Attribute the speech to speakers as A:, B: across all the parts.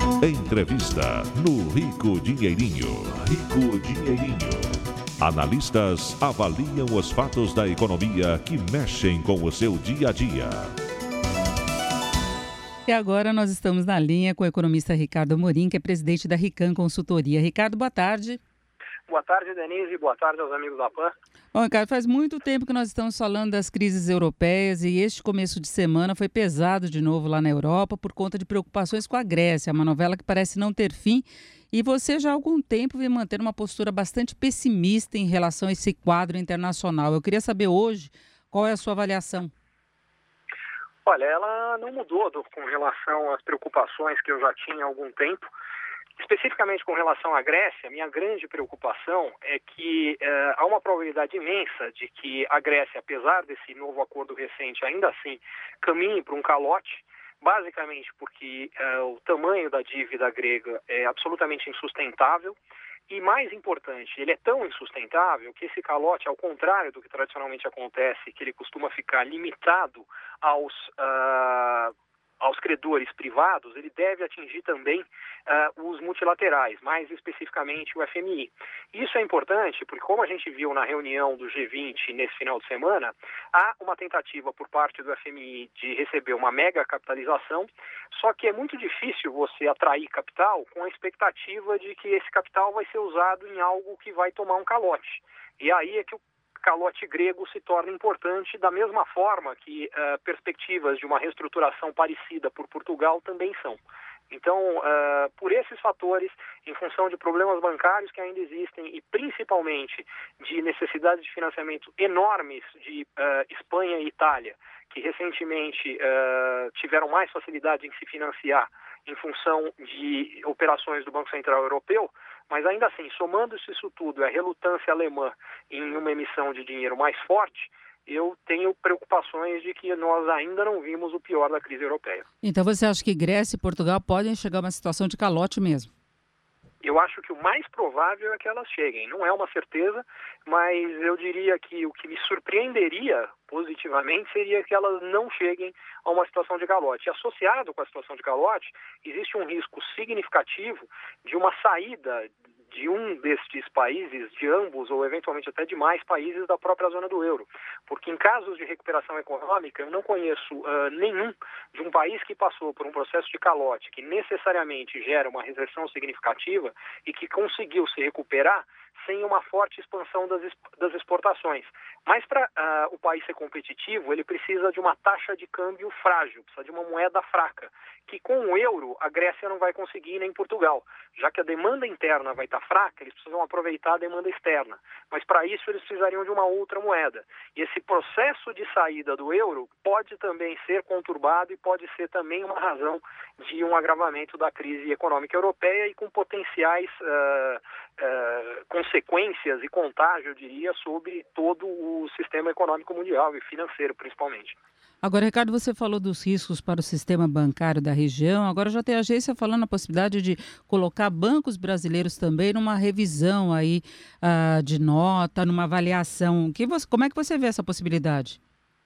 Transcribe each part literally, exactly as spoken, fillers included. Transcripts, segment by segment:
A: Entrevista no Rico Dinheirinho. Rico Dinheirinho. Analistas avaliam os fatos da economia que mexem com o seu dia a dia.
B: E agora nós estamos na linha com o economista Ricardo Amorim, que é presidente da Rican Consultoria. Ricardo, boa tarde.
C: Boa tarde, Denise, e boa tarde aos amigos da Pan.
B: Bom, Ricardo, faz muito tempo que nós estamos falando das crises europeias e este começo de semana foi pesado de novo lá na Europa por conta de preocupações com a Grécia, uma novela que parece não ter fim. E você já há algum tempo vem mantendo uma postura bastante pessimista em relação a esse quadro internacional. Eu queria saber hoje qual é a sua avaliação.
C: Olha, ela não mudou do, com relação às preocupações que eu já tinha há algum tempo. Especificamente com relação à Grécia, minha grande preocupação é que eh, há uma probabilidade imensa de que a Grécia, apesar desse novo acordo recente, ainda assim caminhe para um calote, basicamente porque eh, o tamanho da dívida grega é absolutamente insustentável e, mais importante, ele é tão insustentável que esse calote, ao contrário do que tradicionalmente acontece, que ele costuma ficar limitado aos... Uh, aos credores privados, ele deve atingir também uh, os multilaterais, mais especificamente o F M I. Isso é importante porque, como a gente viu na reunião do G vinte nesse final de semana, há uma tentativa por parte do F M I de receber uma mega capitalização, só que é muito difícil você atrair capital com a expectativa de que esse capital vai ser usado em algo que vai tomar um calote. E aí é que o calote grego se torna importante, da mesma forma que uh, perspectivas de uma reestruturação parecida por Portugal também são. Então, uh, por esses fatores, em função de problemas bancários que ainda existem e principalmente de necessidades de financiamento enormes de uh, Espanha e Itália, que recentemente uh, tiveram mais facilidade em se financiar em função de operações do Banco Central Europeu, mas ainda assim, somando-se isso tudo, a relutância alemã em uma emissão de dinheiro mais forte, eu tenho preocupações de que nós ainda não vimos o pior da crise europeia.
B: Então você acha que Grécia e Portugal podem chegar a uma situação de calote mesmo?
C: Eu acho que o mais provável é que elas cheguem. Não é uma certeza, mas eu diria que o que me surpreenderia positivamente seria que elas não cheguem a uma situação de calote. E associado com a situação de calote, existe um risco significativo de uma saída de um destes países, de ambos, ou eventualmente até de mais países da própria zona do euro. Porque em casos de recuperação econômica, eu não conheço uh, nenhum de um país que passou por um processo de calote que necessariamente gera uma recessão significativa e que conseguiu se recuperar sem uma forte expansão das, das exportações. Mas para uh, o país ser competitivo, ele precisa de uma taxa de câmbio frágil, precisa de uma moeda fraca, que com o euro a Grécia não vai conseguir nem Portugal. Já que a demanda interna vai estar fraca, eles precisam aproveitar a demanda externa. Mas para isso eles precisariam de uma outra moeda. E esse processo de saída do euro pode também ser conturbado e pode ser também uma razão de um agravamento da crise econômica europeia e com potenciais uh, uh, consequências e contágio, eu diria, sobre todo o sistema econômico mundial e financeiro, principalmente.
B: Agora, Ricardo, você falou dos riscos para o sistema bancário da região. Agora já tem a agência falando a possibilidade de colocar bancos brasileiros também numa revisão aí uh, de nota, numa avaliação. Que você, como é que você vê essa possibilidade?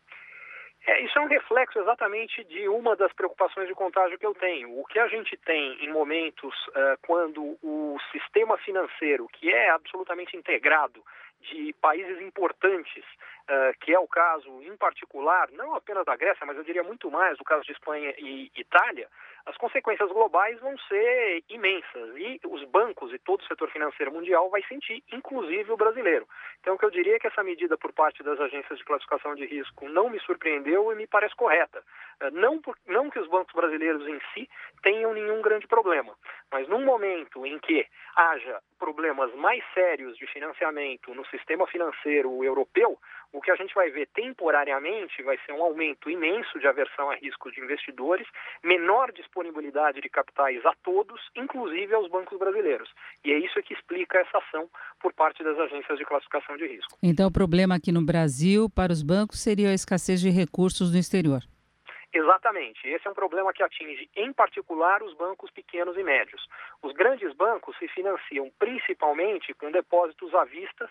C: É, isso é um reflexo exatamente de uma das preocupações de contágio que eu tenho. O que a gente tem em momentos uh, quando o sistema financeiro, que é absolutamente integrado, de países importantes, uh, que é o caso, em particular, não apenas da Grécia, mas eu diria muito mais do caso de Espanha e Itália, as consequências globais vão ser imensas e os bancos e todo o setor financeiro mundial vai sentir, inclusive o brasileiro. Então, o que eu diria é que essa medida por parte das agências de classificação de risco não me surpreendeu e me parece correta. Uh, não, por, não que os bancos brasileiros em si tenham nenhum grande problema, mas num momento em que haja problemas mais sérios de financiamento no sistema financeiro europeu, o que a gente vai ver temporariamente vai ser um aumento imenso de aversão a riscos de investidores, menor disponibilidade de capitais a todos, inclusive aos bancos brasileiros. E é isso que explica essa ação por parte das agências de classificação de risco.
B: Então, o problema aqui no Brasil para os bancos seria a escassez de recursos no exterior.
C: Exatamente. Esse é um problema que atinge, em particular, os bancos pequenos e médios. Os grandes bancos se financiam principalmente com depósitos à vista.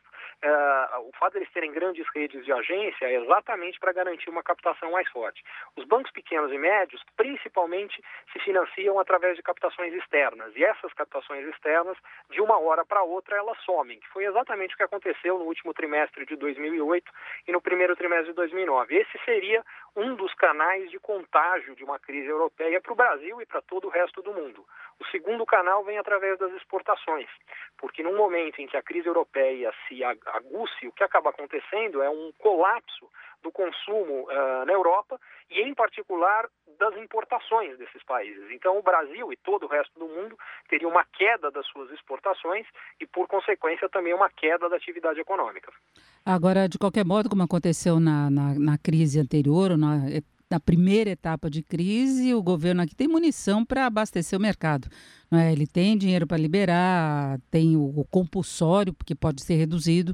C: Uh, o fato de eles terem grandes redes de agência é exatamente para garantir uma captação mais forte. Os bancos pequenos e médios principalmente se financiam através de captações externas, e essas captações externas, de uma hora para outra, elas somem, que foi exatamente o que aconteceu no último trimestre de dois mil e oito e no primeiro trimestre de dois mil e nove. Esse seria um dos canais de contágio de uma crise europeia para o Brasil e para todo o resto do mundo. O segundo canal vem através das exportações, porque num momento em que a crise europeia se aguce, o que acaba acontecendo é um colapso do consumo uh, na Europa e, em particular, das importações desses países. Então, o Brasil e todo o resto do mundo teria uma queda das suas exportações e, por consequência, também uma queda da atividade econômica.
B: Agora, de qualquer modo, como aconteceu na, na, na crise anterior, na, na primeira etapa de crise, o governo aqui tem munição para abastecer o mercado. Não é? Ele tem dinheiro para liberar, tem o, o compulsório, que pode ser reduzido.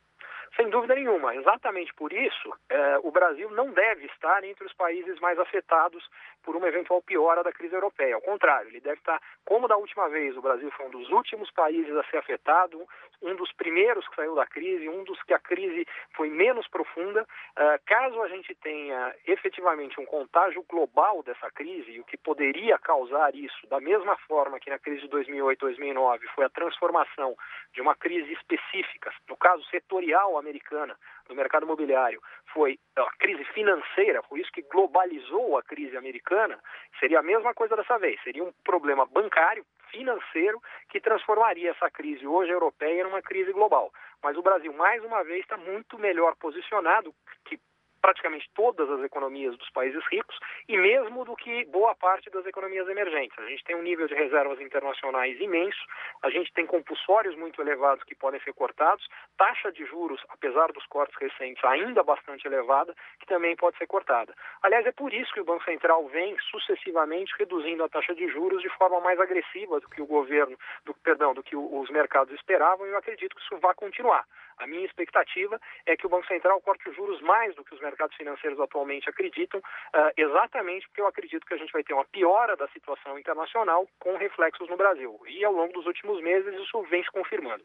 C: Sem dúvida nenhuma. Exatamente por isso, eh, o Brasil não deve estar entre os países mais afetados por uma eventual piora da crise europeia. Ao contrário, ele deve estar, como da última vez, o Brasil foi um dos últimos países a ser afetado, um dos primeiros que saiu da crise, um dos que a crise foi menos profunda. Eh, caso a gente tenha efetivamente um contágio global dessa crise, o que poderia causar isso, da mesma forma que na crise de dois mil e oito, dois mil e nove, foi a transformação de uma crise específica, no caso setorial americana, do mercado imobiliário, foi a crise financeira, foi isso que globalizou a crise americana, seria a mesma coisa dessa vez, seria um problema bancário, financeiro, que transformaria essa crise hoje europeia numa crise global. Mas o Brasil, mais uma vez, está muito melhor posicionado que praticamente todas as economias dos países ricos e mesmo do que boa parte das economias emergentes. A gente tem um nível de reservas internacionais imenso, a gente tem compulsórios muito elevados que podem ser cortados, taxa de juros, apesar dos cortes recentes, ainda bastante elevada, que também pode ser cortada. Aliás, é por isso que o Banco Central vem sucessivamente reduzindo a taxa de juros de forma mais agressiva do que o governo, do, perdão, do que os mercados esperavam, e eu acredito que isso vai continuar. A minha expectativa é que o Banco Central corte os juros mais do que os mercados financeiros atualmente acreditam, uh, exatamente porque eu acredito que a gente vai ter uma piora da situação internacional com reflexos no Brasil. E ao longo dos últimos meses isso vem se confirmando.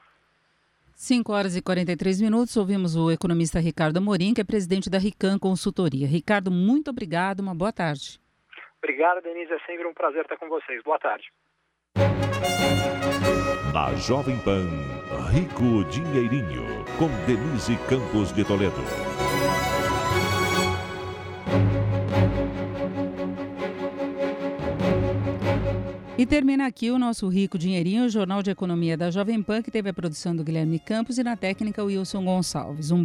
B: cinco horas e quarenta e três minutos, ouvimos o economista Ricardo Amorim, que é presidente da Rican Consultoria. Ricardo, muito obrigado, uma boa tarde.
C: Obrigado, Denise, é sempre um prazer estar com vocês. Boa tarde.
A: Na Jovem Pan, Rico Dinheirinho, com Denise Campos de Toledo.
B: E termina aqui o nosso Rico Dinheirinho, o Jornal de Economia da Jovem Pan, que teve a produção do Guilherme Campos e na técnica o Wilson Gonçalves. Um